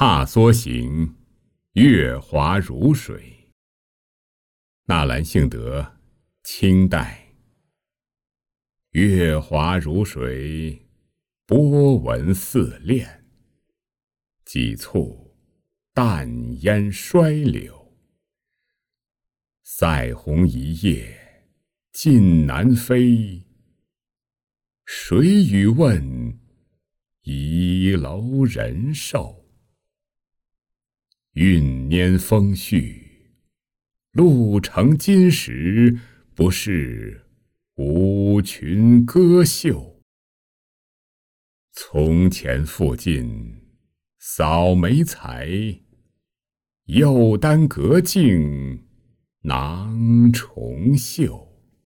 踏梭行，月华如水。纳兰性德，清代。月华如水，波纹似练。几簇淡烟衰柳，塞鸿一夜尽南飞。谁与问倚楼人寿？运拈风絮，路成金石，不是舞裙歌袖。从前复近扫眉才，又耽隔镜囊重绣。